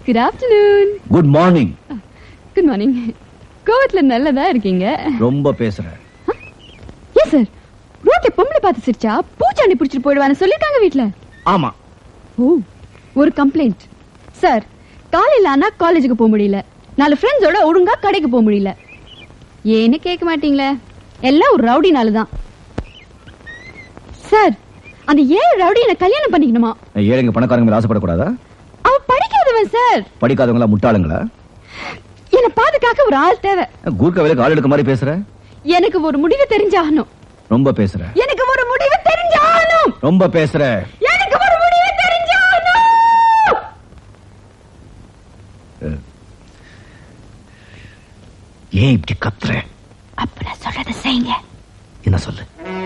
Good afternoon. Good morning. Good morning. கோவத்துல நல்லதா இருக்கீங்க. ரொம்ப பேசுறேன். Yes sir. ரோட்ல பொம்பளை பார்த்து சிரிச்சா பூச்சாண்டி பிடிச்சிட்டு போயிடுவான்னு சொல்லிருக்காங்க வீட்ல. ஆமா. ஓ, ஒரு கம்ப்ளைண்ட் சார். காலையில ஆனா காலேஜுக்கு போக முடியல, 4 ஃப்ரெண்ட்ஸோட ஒழுங்கா கடைக்கு போக முடியல. ஏன்னு கேட்க மாட்டீங்களே, எல்லாம் ஒரு ரவுடினால தான் சார். அந்த 7 ரவுடி என்ன கல்யாணம் பண்ணிக்கணுமா? ஏழைங்க பணக்காரங்க மேல ஆசைப்படக்கூடாதா? அவ படிக்காதவன் சார். படிக்காதவங்களா முட்டாளுங்களா? என்ன பாதுகாக்க ஒரு ஆள் தேவை. கூர்க்க வேலைக்கு ஆள் எடுக்க மாதிரி பேசுற. எனக்கு ஒரு முடிவு தெரிஞ்சாகணும். ரொம்ப பேசுற. எனக்கு ஒரு முடிவு தெரிஞ்சாகணும். ரொம்ப பேசுற. எனக்கு ஒரு முடிவு தெரிஞ்சாகணும். ஏன் இப்படி கத்துற? அப்ப நான் சொல்றத செய்யுங்க. என்ன சொல்லு?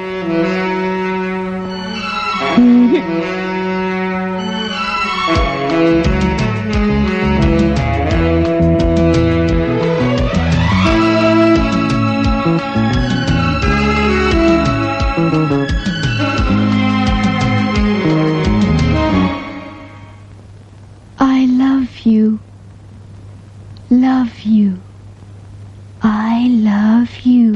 I love you. Love you. I love you.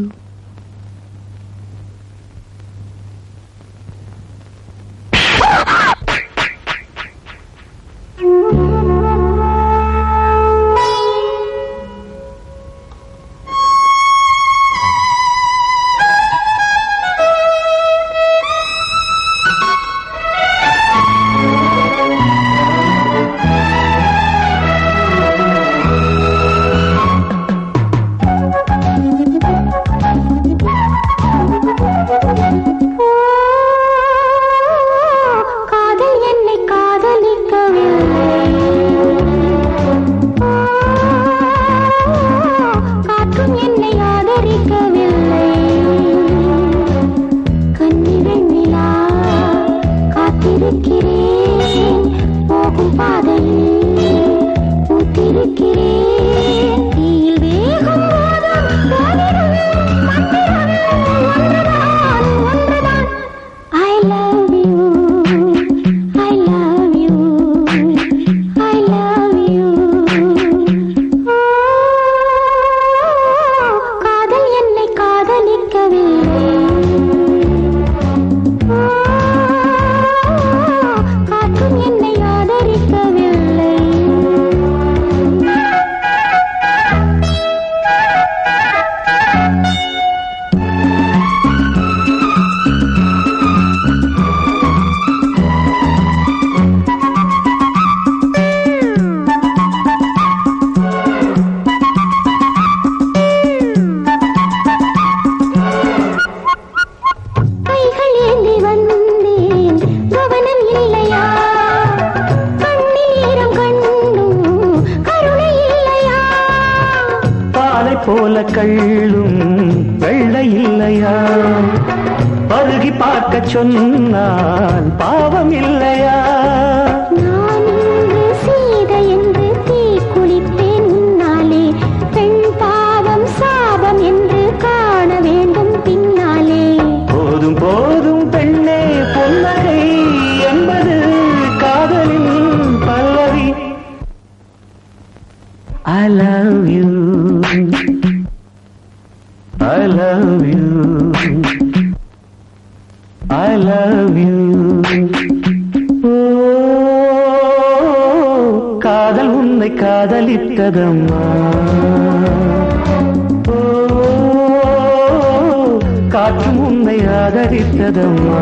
போல கள்ளும் வெள்ளை இல்லையா? பருகி பார்க்க சொன்னால் பாவம் இல்லையா? நான் இன்று சீதை என்று தீ குளிப்பேன் முன்னாலே, பெண் பாவம் சாபம் என்று காண வேண்டும் பின்னாலே. போதும் போதும் பெண்ணே பொன்னகை என்பது காதலின் பல்லவி. I love you, I love you, I love you. காதல் உன்னை காதலித்ததம்மா, காற்றும் உன்னை ஆதரித்ததம்மா.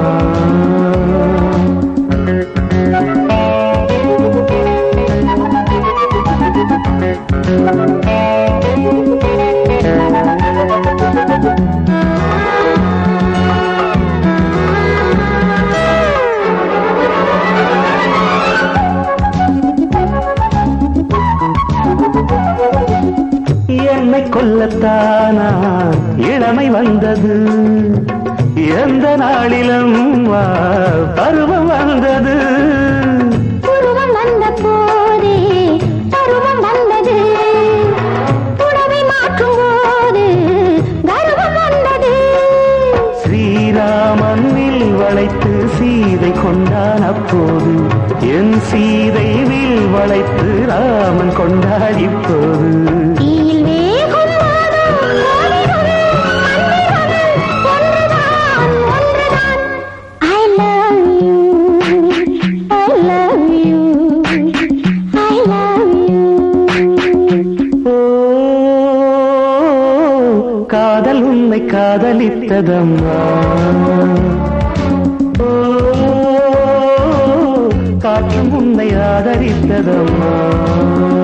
என்னை கொல்லத்தானா இளமை வந்தது, எந்த நாளிலும் பருவம் வந்தது. பருவம் வந்த போதே பருவம் வந்தது, புடவை மாற்றும் போது கர்வம் வந்தது. ஸ்ரீராமன் வில் வளைத்து சீதை கொண்டான் அப்போது, என் சீதை வில் அழைத்து ராமன் கொண்டாடி போது காதல் உன்னை காதலித்ததம்மா காற்றும் உன்னை ஆதரித்ததம்மா